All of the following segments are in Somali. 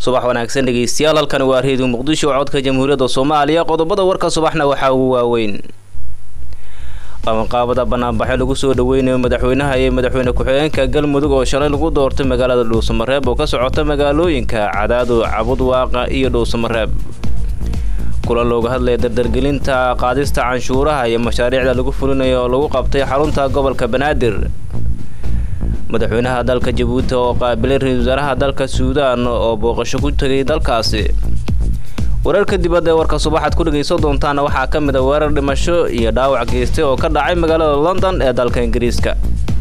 subax wanaagsan dhageystayaal halkan waa Radio Muqdisho codka Jamhuuriyadda Soomaaliya qodobada warka subaxna waxa uu waaweyn qabanqaabada banaanbaxyo lagu soo dhaweynayo madaxweynaha iyo madaxweyne ku-xigeenka Galmudug oo shalay lagu doortay magaalada Dhuusamareeb oo ka socota magaalooyinka Cadaado, Cabudwaaqa iyo Dhuusamareeb kula looga hadlay dardargelinta qaadista canshuuraha iyo mashaariicda lagu fulinayo oo lagu qabtay xarunta gobolka Banaadir madaxweynaha dalka Djibouti oo qaabilay ra'iisul wasaaraha dalka Suudaan oo booqasho ku tagay dalkaasi wararka dibadda warka subaxaad ku dhageyso doontaan waxa ka mid ah weerar dhimasho iyo dhaawac geystay oo ka dhacay magaalada London ee dalka Ingiriiska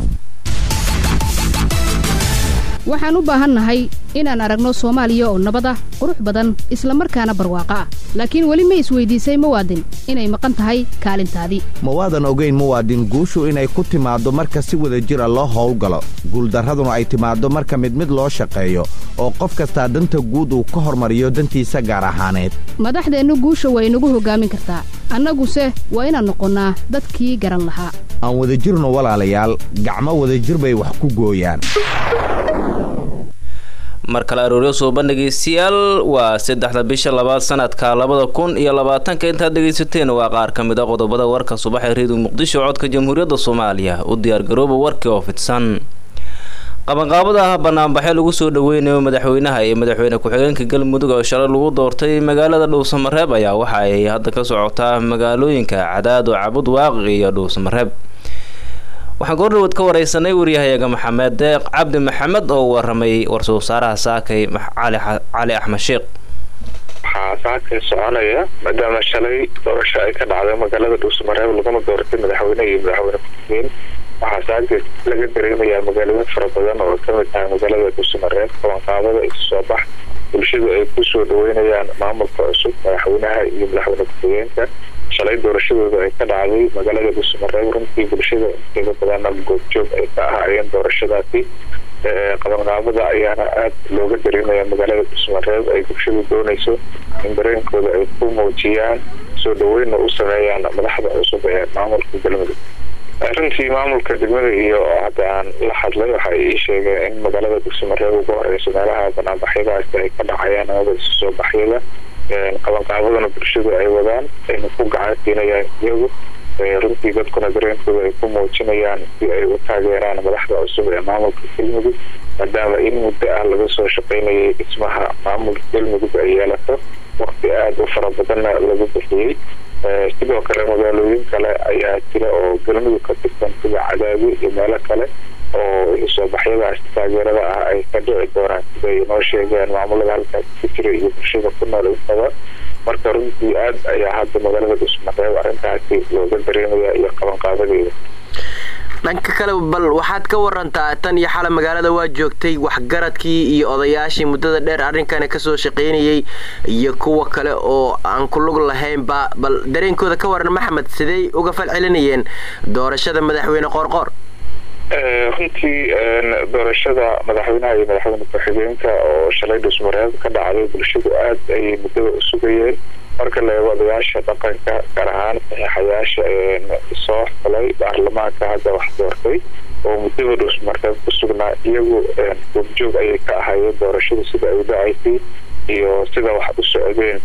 waxaan u baahanahay inaan aragno Soomaaliya oo nabad ah qurux badan isla markaana barwaaqo ah laakiin wali ma isweydiisay muwaadin inay maqan tahay kaalintaadii muwaadin ogeyn muwaadin guushu inay ku timaado marka si wada jir ah loo howlgalo guuldaraduna ay timaado marka mid loo shaqeeyo oo qof kasta danta guud uu ka hormariyo dantiisa gaar ahaaneed madaxdeenu guusha way nagu hogaamin kartaa annaguse waa inaan noqonnaa dadkii garan lahaa aan wada jirno walaalayaal gacmo wada jir bay wax ku gooyaan markale arooryo soo bandhigaysiyaal waa 3 bisha 2 sanadka 2020 inta dhageysateen waa qaar kamid ah qodobada warka subax ee Radio Muqdisho codka Jamhuuriyadda Soomaaliya u diyaar garooba warkii oo fidsan qabanqaabada banaanbaxyo lagu soo dhaweynayo madaxweynaha iyo madaxweyne ku-xigeenka Galmudug oo shalay lagu doortay magaalada Dhuusamareeb ayaa waxa ay hadda ka socotaa magaalooyinka Cadaado, Cabudwaaqa iyo Dhuusamareeb waxaan goordhow ka wareysanay wariyahayaga Maxamed Deeq Cabdi Maxamed oo waramay warsoo saaraha saakay Cali Axmed Sheekh saakay soconaya maadaama shalay doorasho ay ka dhacday magaalada Dhuusamareeb laguna doortay madaxweynaha iyo madaxweyne ku-xigeen waxaa saakay laga dareemayaa magaalooyin fara badan oo ka mid ah magaalada Dhuusamareeb qabanqaabada isu soo bax bulshadu ay ku soo dhaweynayaan maamulka cusub madaxweynaha iyo madaxweyne ku-xigeenka shalay doorashadooda ay ka dhacday magaalada Dhuusamareeb runtii bulshada inta badan goobjoog ay ka ahaayeen doorashadaasi qabanqaabada ayaana aad looga dareemayaa magaalada Dhuusamareeb ay bulshadu doonayso in dareenkooda ay ku muujiyaan soo dhaweyn u sameeyaan madaxda cusub ee maamulka Galmudug runtii maamulka degmada iyo hadaan la hadlay waxa ay sheegeen in magaalada Dhuusamareeb ugu horeyso meelaha banaanbaxyadaas ay ka dhacayaan oo soo baxyada qabanqaabadana bulshadu ay wadaan ay ku gacansiinayaan iyagu runtii dadkuna dareenkooda ay ku muujinayaan si ay u taageeraan madaxda cusub ee maamulka Galmudug maadaama in muddo ah laga soo shaqeynayay dhismaha maamulka Galmudug ay yeelato waqti aad u fara badan lagu bixiyay sidoo kale magaalooyin kale ayaa jira oo Galmudug ka tirsan sida Cadaado iyo meelo kale oo soo baxyadaas taageerada ah ay ka dhici doonaan sida ay noo sheegeen maamulada halkaas ku jira iyo bulshada ku nool intaba marka runtii aad ayaa hadda magaalada Dhuusamareeb arrintaasi looga dareemayaa iyo qabanqaabadeeda dhanka kale bal waxaad ka warantaa tan iyo xal magaalada waa joogtay waxgaradkii iyo odayaashii muddada dheer arrinkan ka soo shaqeynayay iyo kuwa kale oo aan ku lug lahayn bal dareenkooda ka waran Maxamed sidee uga falcelinayeen doorashada madaxweyne Qoorqoor runtii doorashada madaxweynaha iyo madaxweyne ku-xigeenka oo shalay Dhuusamareeb ka dhacday bulshadu aad ay muddada u sugayeen marka la eego odayaasha dhaqanka gaar ahaan saxiixayaasha soo xulay baarlamaanka hadda wax doortay oo muddada Dhuusamareeb ku sugnaa iyagu goobjoog ayay ka ahaayeen doorashada sida ay u dhacaysay iyo sida wax u socdeen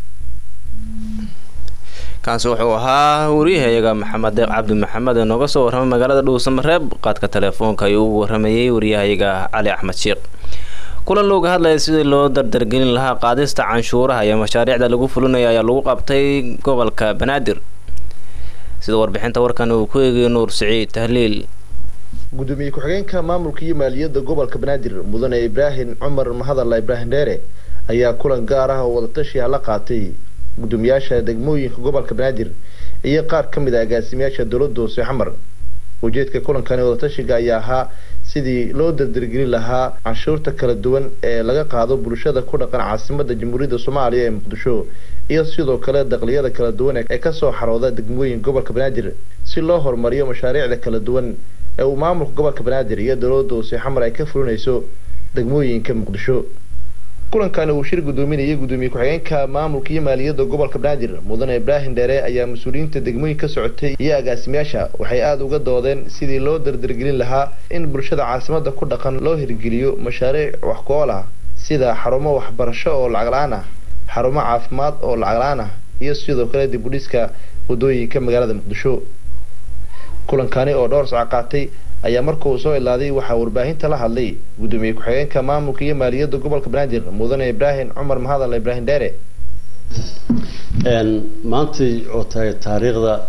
kaas wuxuu ahaa wariyahayaga Maxamed Deeq Cabdi Maxamed oo nooga soo waramay magaalada Dhuusamareeb qaadka telefoonka ayuu u waramayay wariyahayaga Cali Axmed Sheekh kulan looga hadlay sidii loo dardargelin lahaa qaadista canshuuraha iyo mashaariicda lagu fulinayo ayaa lagu qabtay gobolka Banaadir sida warbixinta warkan uu ku eegay Nuur Saciid Tahliil gudoomiye ku-xigeenka maamulka iyo maaliyadda gobolka Banaadir mudane Ibraahim Cumar Mahadalla Ibraahim Dheere ayaa kulan gaar ah oo wada tashi la qaatay gudoomiyaasha degmooyinka gobolka Banaadir iyo qaar kamid ah agaasimayaasha dawladda hoose xamar ujeedka kulankan wada tashiga ayaa ahaa sidii loo dardargelin lahaa canshuurta kala duwan ee laga qaado bulshada ku dhaqan caasimadda Jamhuuriyadda Soomaaliya ee Muqdisho iyo sidoo kale dakhliga kala duwan ee ka soo xarooda degmooyinka gobolka Banaadir si loo horumariyo mashaariicda kala duwan ee uu maamulka gobolka Banaadir iyo dawladda hoose xamar ay ka fulinayso degmooyinka Muqdisho kulankan uu shir gudoominayay gudoomiye ku-xigeenka maamulka iyo maaliyadda gobolka Banaadir mudane Ibraahim Dheere ayaa mas'uuliyiinta degmooyinka ka socotay iyo agaasimayaasha waxay aad uga doodeen sidii loo dardargelin lahaa in bulshada caasimadda ku dhaqan loo hirgeliyo mashaariic wax ku ool ah sida xarumo waxbarasho oo lacag la-aan ah, xarumo caafimaad oo lacag la-aan ah iyo sidoo kale dib u dhiska wadooyinka magaalada Muqdisho. kulankani oo dhowr saac qaatay ayaa markuu soo ilaaday waxaa warbaahinta la hadlay gudoomiye ku-xigeenka maamulka iyo maaliyadda gobolka Banaadir Mudane Ibrahim Cumar Mahadal Ibrahim Dheere. maantay oo tahay taariikhda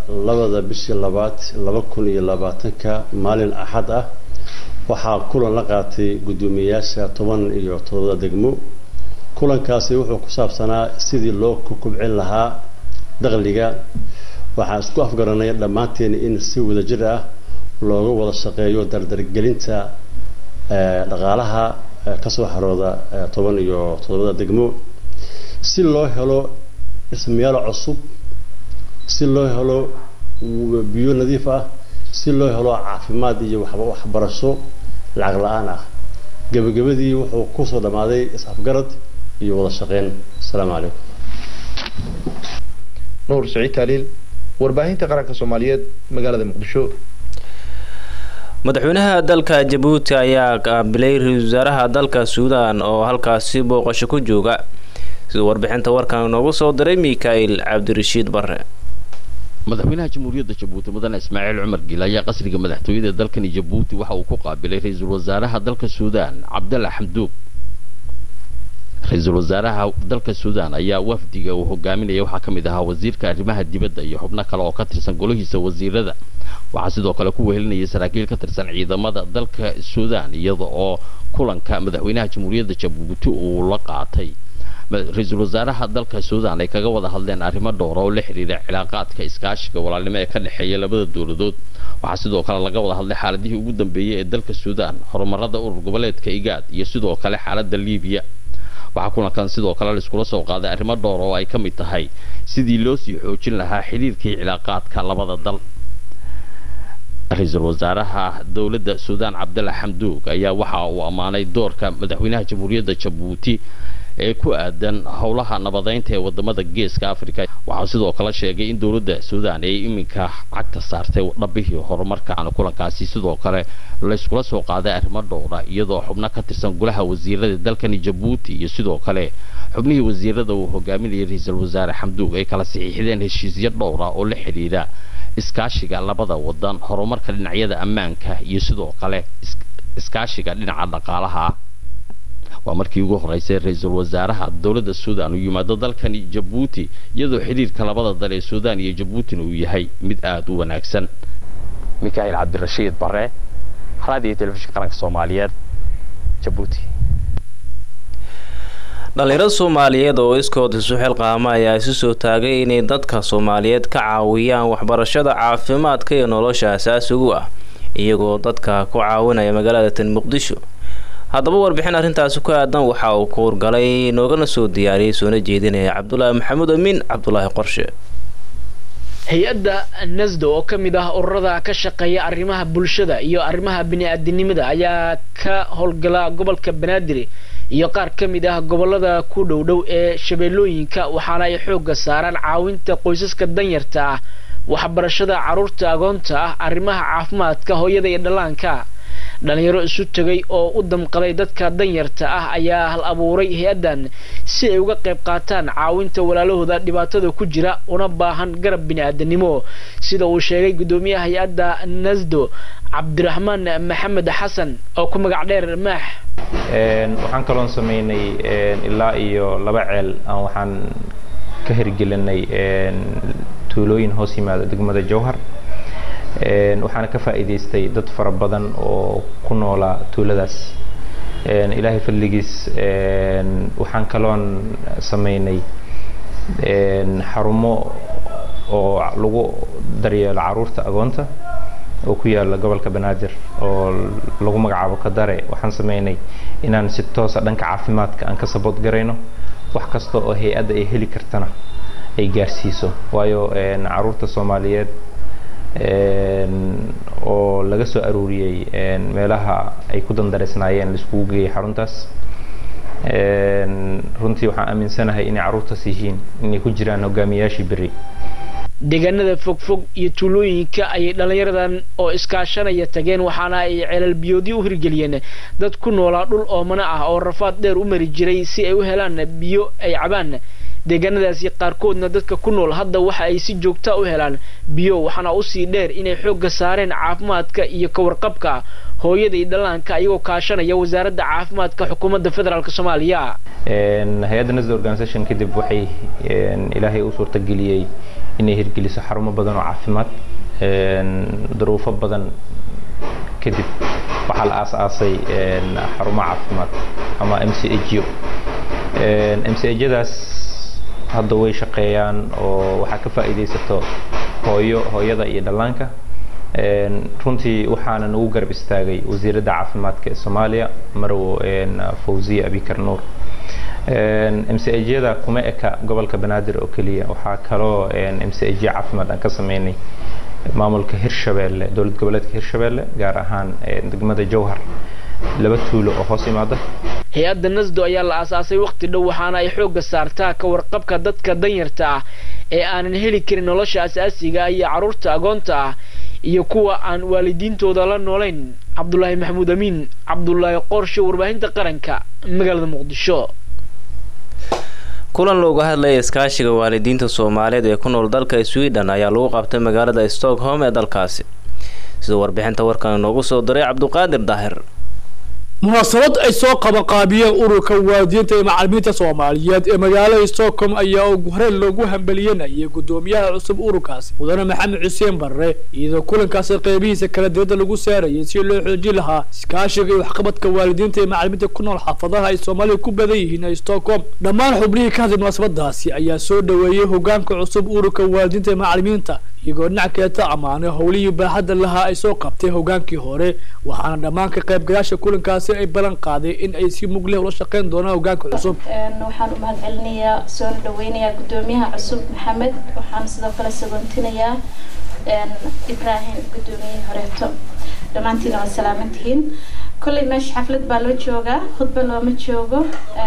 2/2/2020 maalin axad ah waxaa kulan la qaatay gudoomiyaasha 17 degmo. kulankaasi wuxuu ku saabsanaa sidii loo kobcin lahaa dakhliga. waxaan isku afgaranay dhammaanteen in si wadajir ah looga wada shaqeeyo dardargelinta dhaqaalaha ka soo xarooda 17 degmo si loo helo ismayaal cusub, si loo helo biyo nadiif ah, si loo helo caafimaad iyo waxbarasho lacag la'aan ah. gabagabadii wuxuu ku soo dhamaaday is-afgarad iyo wada shaqeyn. Assalaamu calaykum. Nuur Saciid Taliil, warbaahinta qaranka Soomaaliyeed, magaalada Muqdisho. madaxweynaha dalka Jabuuti ayaa qaabilay ra'iisul wasaaraha dalka Suudaan oo halkaasi booqasho ku jooga. sida warbixinta warkan noogu soo diray Mikael Cabdirashiid Barre. madaxweynaha jamhuuriyadda Jabuuti Mudane Ismaaciil Cumar Gil ayaa qasriga madaxtooyada dalkan Jabuuti waxa uu ku qaabilay ra'iisul wasaaraha dalka Suudaan Cabdalla Hamdouk. ra'iisul wasaaraha dalka Suudaan ayaa wafdiga uu hogaaminaya waxa kamid ahaa wasiirka arrimaha dibadda iyo xubno kale oo ka tirsan golahiisa wasiirada. waxaa sidoo kale ku wehelinayay saraakiil ka tirsan ciidamada dalka Suudaan iyada oo kulanka madaxweynaha jamhuuriyadda Jabuuti uu la qaatay ra'iisul wasaaraha dalka Suudaan ay kaga wada hadleen arrimo dhowr oo la xiriira cilaaqaadka iskaashiga walaalnimo ee ka dhaxeeya labada dawladood. waxaa sidoo kale laga wada hadlay xaaladihii ugu dambeeyay ee dalka Suudaan, horumarada urur goboleedka IGAD iyo sidoo kale xaaladda Liibiya. waxaa kulankan sidoo kale la iskula soo qaaday arrimo dhowr oo ay ka mid tahay sidii loo sii xoojin lahaa xiriirkii cilaaqaadka labada dal. ra'iisul wasaaraha dawladda Suudaan Cabdalla Hamdouk ayaa waxa uu amaanay doorka madaxweynaha jamhuuriyadda Jabuuti ee ku aadan howlaha nabadeynta ee wadamada Geeska Afrika. waxaa sidoo kale sheegay in dawladda Suudaan ay iminka cagta saartay dhabihii horumarka. kulankaasi sidoo kale la iskula soo qaaday arrimo dhowr ah iyadoo xubno ka tirsan golaha wasiirada dalkan Jabuuti iyo sidoo kale xubnihii wasiirada uu hogaaminayay ra'iisul wasaare Hamdouk ay kala saxiixdeen heshiisyo dhowr ah oo la xiriira iskaashiga labada wadan, horumarka dhinacyada ammaanka iyo sidoo kale iskaashiga dhinaca dhaqaalaha. waa markii ugu horeysay ra'iisul wasaaraha dawladda Suudaan uu yimaado dalkan Jabuuti iyadoo xiriirka labada dal ee Suudaan iyo Jabuuti uu yahay mid aad u wanaagsan. Mikael Cabdirashiid Barre, Radio Telefishinka Qaranka Soomaaliyeed, Jabuuti. dhalinyarada Soomaaliyeed oo iskood isu xilqaama ayaa isu soo taagay inay dadka Soomaaliyeed ka caawiyaan waxbarashada, caafimaadka iyo nolosha aasaasiga ah iyagoo dadka ku caawinaya magaalada tan Muqdisho. haddaba warbixin arrintaasi ku aadan waxa uu ku urgalay noogana soo diyaariyay soona jeedinaya Cabdullaahi Maxamuud Amiin Cabdullaahi Qorshe. hay-adda NASDO oo ka mid ah ururada ka shaqeeya arrimaha bulshada iyo arrimaha bini'aadanimada ayaa ka howlgala gobolka Banaadir iyo qaar ka mid ah gobolada ku dhow ee shabeellooyinka, waxaana ay xoogga saaraan caawinta qoysaska danyarta ah, waxbarashada carruurta agoonta ah, arrimaha caafimaadka hooyada iyo dhallaanka. dhalinyaro isu tagay oo u damqaday dadka danyarta ah ayaa hal abuuray hay-addan si ay uga qayb qaataan caawinta walaalahooda dhibaatada ku jira una baahan garab bini'aadanimo, sida uu sheegay gudoomiyaha hay-adda NASDO Cabdiraxmaan Maxamed Xasan oo ku magac dheer Maax. waxaan kaloon sameynay ilaa iyo 2 ceel aan waxaan ka hirgelinay tuulooyin hoos yimaada degmada Jowhar. waxaana ka faa'iideystay dad fara badan oo ku noolaa tuuladaas. ilaahay fadligiis waxaan kaloon sameynay xarumo oo lagu daryeelo carruurta agoonta oo ku yaala gobolka Banaadir oo lagu magacaabo Kadare. waxaan sameynay inaan si toos ah dhanka caafimaadka aan ka support gareyno wax kasta oo hay-adda ay heli kartana ay gaarsiiso, waayo carruurta Soomaaliyeed oo laga soo aruuriyay meelaha ay ku dandareysnaayeen iskugu geeyay xaruntaas. runtii waxaan aaminsanahay inay carruurtaas yihiin inay ku jiraan hogaamiyaashii berri. deegaanada fogfog iyo tuulooyinka ayay dhallinyaradan oo iskaashanaya tageen waxaana ay ceelal biyoodii u hirgeliyeen dad ku noolaa dhul oomana ah oo rafaad dheer u mari jiray si ay u helaan biyo ay cabaan deegaanadaasi qaarkoodna dadka ku nool hadda waxa ay si joogta u helaan biyo waxaana u sii dheer inay xoogga saareen caafimaadka iyo ka warqabka hooyada iyo dhallaanka ayagoo kaashanaya wasaaradda caafimaadka xukuumadda federaalka Soomaaliya hay'adda NASD organization kadib waxay ilaahay u suurtageliyay inay hirgeliso xarumo badan oo caafimaad duruufo badan kadib waxaa la aasaasay xarumo caafimaad ama MCHdaas hadda way shaqeeyaan oo waxaa ka faa'iideysato hooyada iyo dhallaanka runtii waxaana nagu garab istaagay wasiiradda caafimaadka ee Soomaaliya Marwo Fawziya Abikar Nuur MCHda kuma eka gobolka Banaadir oo kaliya waxaa kaloo MCH caafimaad aan ka sameynay maamulka Hirshabeelle dowlad goboleedka Hirshabeelle gaar ahaan degmada Jowhar laba tuulo oo hoos yimaada hay'adda NASD ayaa la aasaasay waqti dhow waxaana ay xoogga saartaa ka warqabka dadka danyarta ah ee aanan heli karin nolosha asaasiga ah iyo carruurta agoonta ah iyo kuwa aan waalidiintooda la noolayn Cabdullaahi Maxamuud Amiin Cabdullaahi Qorshe warbaahinta qaranka magaalada Muqdisho kulan looga hadlayay iskaashiga waalidiinta Soomaaliyeed ee ku nool dalka Sweden ayaa lagu qabtay magaalada Stockholm ee dalkaasi sida warbixinta warkan noogu soo diray Cabduqaadir Daahir munaasabad ay soo qabanqaabiyeen ururka waalidiinta ee macallimiinta Soomaaliyeed ee magaalada Stockholm ayaa ugu horreyn loogu hambalyeeyay gudoomiyaha cusub ururkaasi mudane Maxamed Xuseen Barre iyadoo kulankaas qeybihiisa kala duwan lagu saarayay si loo xoojin lahaa iskaashiga iyo waxqabadka waalidiinta ee macallimiinta ku nool xaafadaha ay Soomaaliya ku badan yihiin Stockholm dhammaan xubnihii ka hadlay munaasabadaasi ayaa soo dhaweeyay hoggaanka cusub ururka waalidiinta ee macallimiinta iyagoo dhinaca kale amaanay howlihii baaxadda lahaa ay soo qabtay hoggaankii hore waxaana dhammaan ka qaybgalayaasha kulankaasi ay balan qaaday in ay si mug leh ula shaqeyn doonaan hoggaanka cusub waxaan u mahadcelinayaa soo dhaweynayaa gudoomiyaha cusub Maxamed waxaan sidoo kale sagontinayaa Ibrahim gudoomiyihii horeeto dhammaantiin waa salaamantihiin kulli meesha xaflad baa loo joogaa khudba looma joogo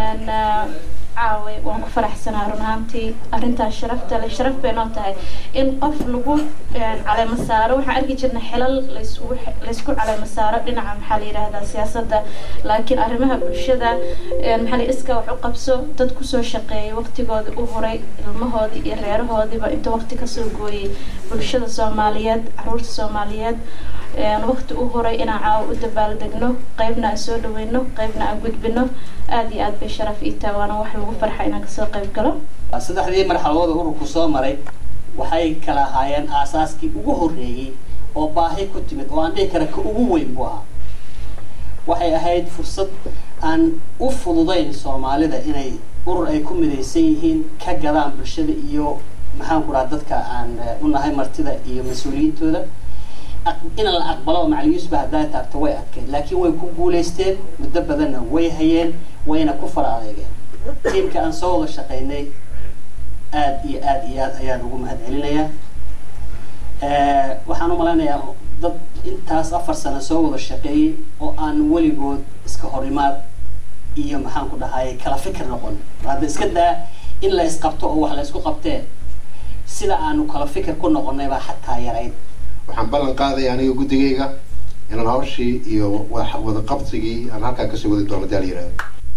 caawi waan ku faraxsanahay runaantii arrintaas sharaf bay noo tahay in qof lagu caleema saaro waxaan arki jirnay xilal laysku caleema saaro dhinaca maxaa la yiraahdaa siyaasadda laakiin arrimaha bulshada maxaa la iska wax u qabso dad ku soo shaqeeyay waqtigooda u horay ilmahoodii iyo reerahoodiiba inta waqti ka soo gooyay bulshada Soomaaliyeed carruurta Soomaaliyeed waqti u horay inaan caaw u dabaaldegno qaybna aan soo dhaweyno qaybna aan gudbino aad iyo aad bay sharaf ii tahay waana wax lagu farxay inaan kasoo qayb galo saddexdii marxaladood ururku soo maray waxay kala ahaayeen aasaaskii ugu horreeyay oo baahi ku timid oo aan dhihi kara ka ugu weyn buu ahaa waxay ahayd fursad aan u fududayn Soomaalida inay urur ay ku midaysan yihiin ka gadaan bulshada iyo maxaan ku raad dadka aan u nahay martida iyo mas'uuliyintooda in la aqbalo macallimiintu bahdaa taagto way adkeen laakiin way ku guuleysteen muddo badanna way hayeen wayna ku faraadeen teamka aan soo wada shaqeynay aad iyo aad ayaan ugu mahadcelinayaa waxaan u maleynayaa dad intaas 4 sano soo wada shaqeeyay oo aan weligood iska horimaad iyo maxaan ku dhahay kala fikir noqon hadda iska daa in la isqabto oo wax la isku qabtee sida aanu kala fikir ku noqonay baa xataa yarayd waxaan ballan qaaday aniga guddigayga inaan hawshii iyo wada qabsigii aan halkaa kasoo wadi doono daal yiraahdo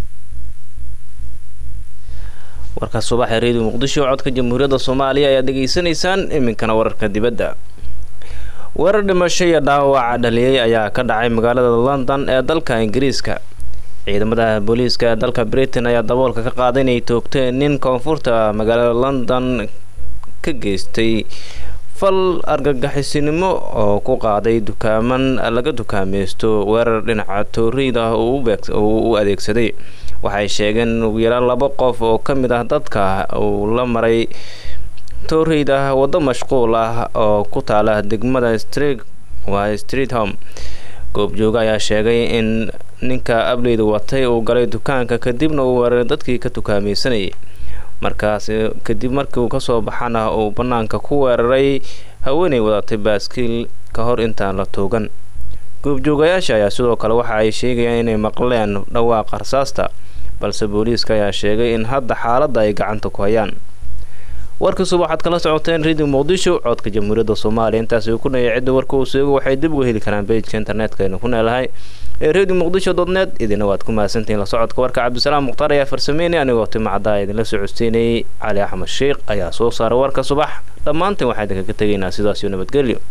warka subax ee Radio Muqdisho codka Jamhuuriyadda Soomaaliya ayaa dhageysanaysaan iminkana wararka dibadda warar dhimasho iyo dhaawac dhaliyay ayaa ka dhacay magaalada London ee dalka Ingiriiska ciidamada booliiska ee dalka Britain ayaa daboolka ka qaaday inay toogteen nin koonfurta magaalada London ka geystay fal argagixisinimo oo ku qaaday dukaaman laga dukaamaysto weerar dhinaca tooriyada uu adeegsaday waxay sheegeen ugu yaraan 2 qof oo ka mid ah dadka uu la maray tooriyada wado mashquul ah oo ku taala degmada Streatham goobjooga ayaa sheegay in ninka ableyda watay uu galay dukaanka kadibna uu weeraray dadkii ka dukaamaysanayay markaas kadib markii uu ka soo baxana uu banaanka ku weeraray haweeney wadatay baaskiil ka hor intaan la toogan goobjoogayaasha ayaa sidoo kale waxa ay sheegayaan inay maqleen dhawaaqa rasaasta balse booliiska ayaa sheegay in hadda xaaladda ay gacanta ku hayaan warka subax waxaad kala socoteen radio muqdisho codka jamhuuriyadda soomaaliya intaas uu ku nayay cidda warka uu sheego waxay dib uga heli karaan page-ka internetka ku neelahay ee radiomuqdisho.net idina waad ku mahadsantihiin la socodka warka Cabdisalaam Muqtar ayaa farsameynay anigoo timacada idin la socodsiinay Cali Axmed Sheekh ayaa soo saaray warka subax dhammaantiin waxaan idinkaga tegaynaa sidaas iyo nabadgelyo